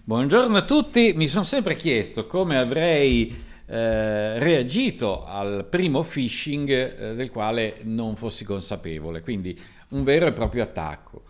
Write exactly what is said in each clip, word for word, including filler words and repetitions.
Buongiorno a tutti, mi sono sempre chiesto come avrei eh, reagito al primo phishing eh, del quale non fossi consapevole, quindi un vero e proprio attacco,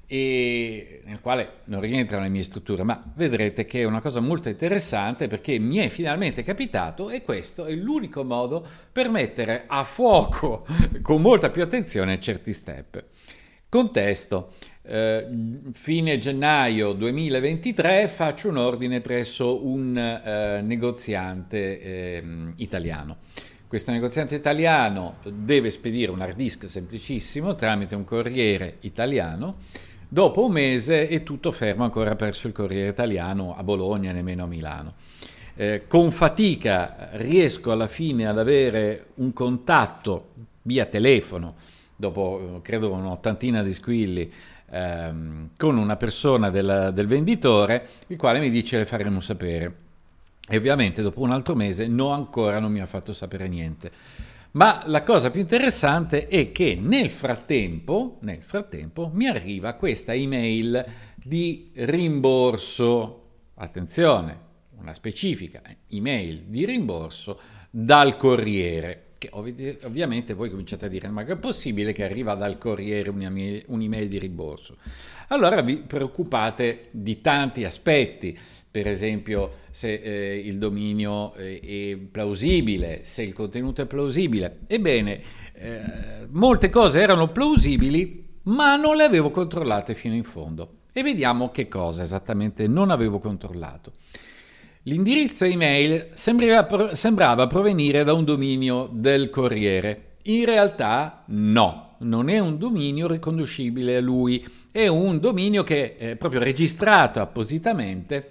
e nel quale non rientrano le mie strutture, ma vedrete che è una cosa molto interessante perché mi è finalmente capitato e questo è l'unico modo per mettere a fuoco con molta più attenzione certi step. Contesto. Eh, fine gennaio duemilaventitré faccio un ordine presso un eh, negoziante eh, italiano. Questo negoziante italiano deve spedire un hard disk semplicissimo tramite un corriere italiano. Dopo un mese è tutto fermo ancora presso il corriere italiano a Bologna, nemmeno a Milano. Eh, con fatica riesco alla fine ad avere un contatto via telefono, dopo credo un'ottantina di squilli, ehm, con una persona del, del venditore, il quale mi dice le faremo sapere. E ovviamente dopo un altro mese no, ancora non mi ha fatto sapere niente. Ma la cosa più interessante è che nel frattempo, nel frattempo mi arriva questa email di rimborso, attenzione, una specifica email di rimborso dal corriere, che ov- ovviamente voi cominciate a dire ma è possibile che arriva dal corriere un'email di rimborso? Allora vi preoccupate di tanti aspetti. Per esempio se eh, il dominio eh, è plausibile, se il contenuto è plausibile. Ebbene, eh, molte cose erano plausibili, ma non le avevo controllate fino in fondo. E vediamo che cosa esattamente non avevo controllato. L'indirizzo email sembrava, sembrava provenire da un dominio del Corriere. In realtà no, non è un dominio riconducibile a lui, è un dominio che è proprio registrato appositamente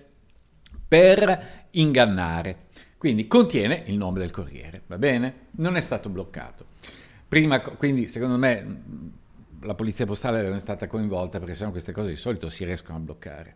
per ingannare, quindi contiene il nome del corriere, va bene? Non è stato bloccato. Prima, quindi secondo me la polizia postale non è stata coinvolta perché sennò queste cose di solito si riescono a bloccare.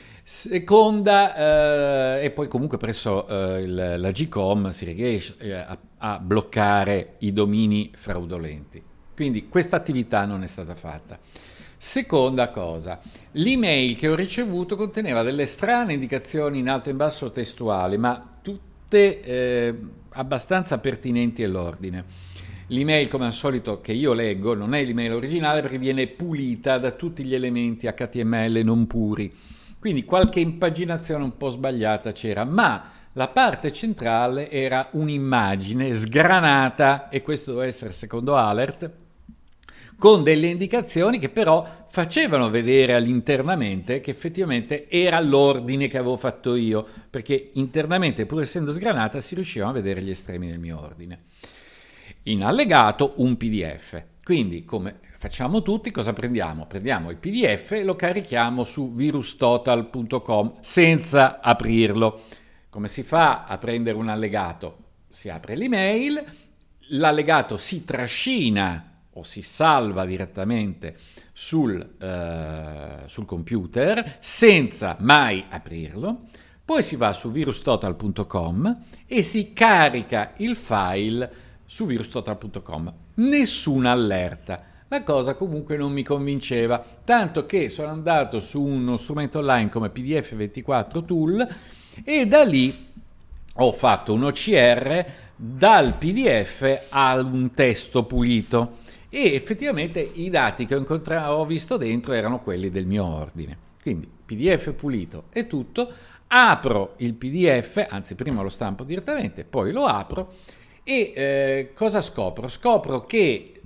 Seconda, eh, e poi comunque presso eh, il, la G-Com si riesce eh, a, a bloccare i domini fraudolenti, quindi questa attività non è stata fatta. Seconda cosa, l'email che ho ricevuto conteneva delle strane indicazioni in alto e in basso testuali, ma tutte eh, abbastanza pertinenti all'ordine. L'email, come al solito, che io leggo non è l'email originale perché viene pulita da tutti gli elementi H T M L non puri, quindi qualche impaginazione un po' sbagliata c'era, ma la parte centrale era un'immagine sgranata, e questo deve essere secondo Alert, con delle indicazioni che però facevano vedere all'internamente che effettivamente era l'ordine che avevo fatto io, perché internamente, pur essendo sgranata, si riuscivano a vedere gli estremi del mio ordine. In allegato un P D F, quindi come facciamo tutti, cosa prendiamo? Prendiamo il P D F e lo carichiamo su virustotal punto com senza aprirlo. Come si fa a prendere un allegato? Si apre l'email, l'allegato si trascina o si salva direttamente sul, uh, sul computer senza mai aprirlo, poi si va su virustotal punto com e si carica il file su virustotal punto com. Nessuna allerta. La cosa comunque non mi convinceva, tanto che sono andato su uno strumento online come P D F ventiquattro Tool e da lì ho fatto un O C R dal P D F a un testo pulito. E effettivamente i dati che ho, incontra- ho visto dentro erano quelli del mio ordine. Quindi P D F pulito e tutto, apro il P D F, anzi prima lo stampo direttamente, poi lo apro e eh, cosa scopro? Scopro che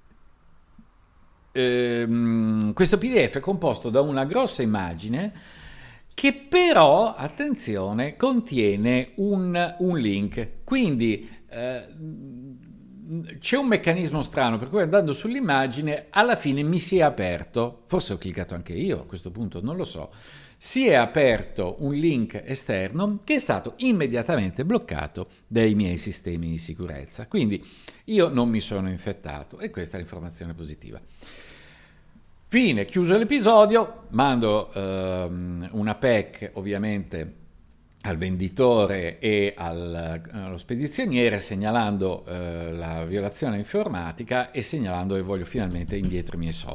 ehm, questo P D F è composto da una grossa immagine che però, attenzione, contiene un, un link. Quindi eh, c'è un meccanismo strano per cui andando sull'immagine alla fine mi si è aperto, forse ho cliccato anche io a questo punto, non lo so, si è aperto un link esterno che è stato immediatamente bloccato dai miei sistemi di sicurezza, quindi io non mi sono infettato e questa è l'informazione positiva. Fine, chiuso l'episodio, mando ehm, una P E C ovviamente al venditore e al, allo spedizioniere segnalando eh, la violazione informatica e segnalando che voglio finalmente indietro i miei soldi.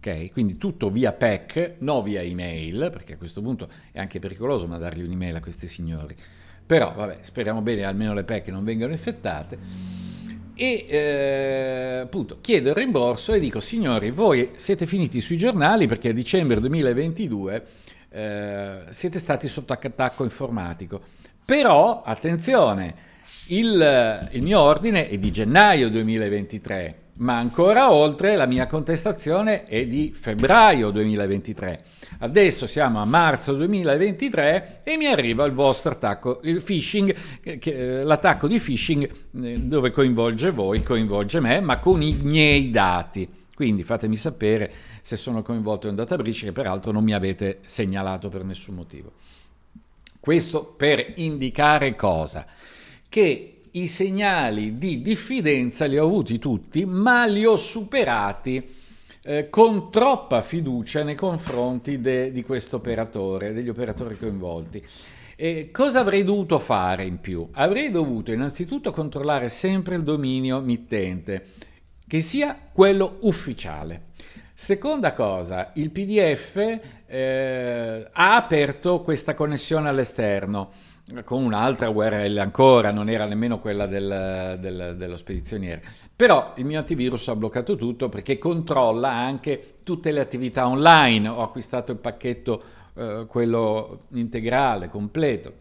ok? Quindi tutto via P E C, no via email, perché a questo punto è anche pericoloso mandargli un'email a questi signori. Però, vabbè, speriamo bene, almeno le P E C non vengano infettate. E eh, appunto chiedo il rimborso e dico: signori, voi siete finiti sui giornali perché a dicembre duemilaventidue eh, siete stati sotto attacco informatico. Però, attenzione, il, il mio ordine è di gennaio duemilaventitré, ma ancora oltre la mia contestazione è di febbraio duemilaventitré. Adesso siamo a marzo duemilaventitré e mi arriva il vostro attacco, il phishing, che, l'attacco di phishing dove coinvolge voi, coinvolge me, ma con i miei dati. Quindi fatemi sapere se sono coinvolto in un data breach, che peraltro non mi avete segnalato per nessun motivo. Questo per indicare cosa? Che i segnali di diffidenza li ho avuti tutti, ma li ho superati eh, con troppa fiducia nei confronti de, di questo operatore, degli operatori coinvolti. E cosa avrei dovuto fare in più? Avrei dovuto innanzitutto controllare sempre il dominio mittente, che sia quello ufficiale. Seconda cosa, il P D F eh, ha aperto questa connessione all'esterno con un'altra U R L ancora, non era nemmeno quella del, del, dello spedizioniere. Però il mio antivirus ha bloccato tutto perché controlla anche tutte le attività online. Ho acquistato il pacchetto, eh, quello integrale, completo.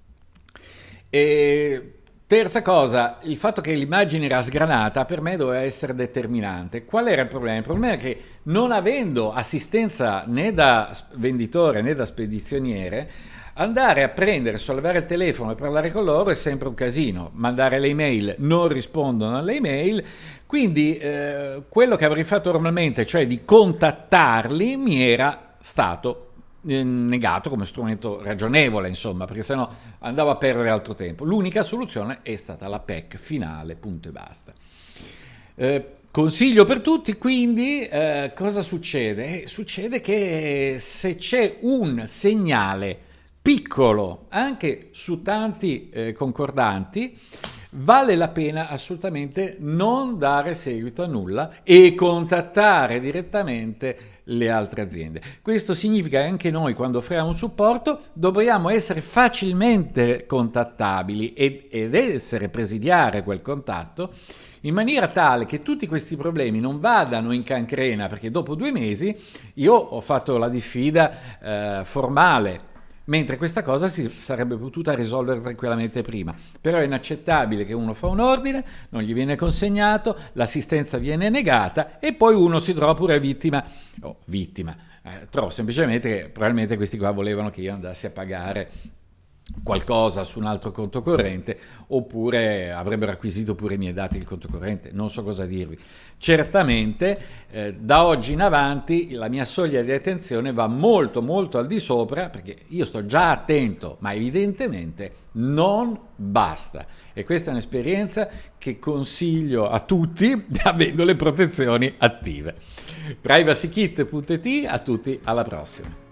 E terza cosa, il fatto che l'immagine era sgranata per me doveva essere determinante. Qual era il problema? Il problema è che non avendo assistenza né da venditore né da spedizioniere, andare a prendere, sollevare il telefono e parlare con loro è sempre un casino. Mandare le email, non rispondono alle email, quindi eh, quello che avrei fatto normalmente, cioè di contattarli, mi era stato negato come strumento ragionevole, insomma, perché sennò andavo a perdere altro tempo. L'unica soluzione è stata la P E C finale, punto e basta. Eh, consiglio per tutti, quindi eh, cosa succede? Eh, succede che se c'è un segnale piccolo anche su tanti eh, concordanti, vale la pena assolutamente non dare seguito a nulla e contattare direttamente le altre aziende. Questo significa che anche noi, quando offriamo un supporto, dobbiamo essere facilmente contattabili ed, ed essere presidiare quel contatto in maniera tale che tutti questi problemi non vadano in cancrena, perché dopo due mesi io ho fatto la diffida eh, formale, mentre questa cosa si sarebbe potuta risolvere tranquillamente prima. Però è inaccettabile che uno fa un ordine, non gli viene consegnato, l'assistenza viene negata e poi uno si trova pure vittima, oh, vittima, eh, trovo semplicemente che probabilmente questi qua volevano che io andassi a pagare qualcosa su un altro conto corrente, oppure avrebbero acquisito pure i miei dati del conto corrente, non so cosa dirvi. Certamente eh, da oggi in avanti la mia soglia di attenzione va molto molto al di sopra, perché io sto già attento, ma evidentemente non basta, e questa è un'esperienza che consiglio a tutti avendo le protezioni attive. Privacykit punto it, a tutti, alla prossima.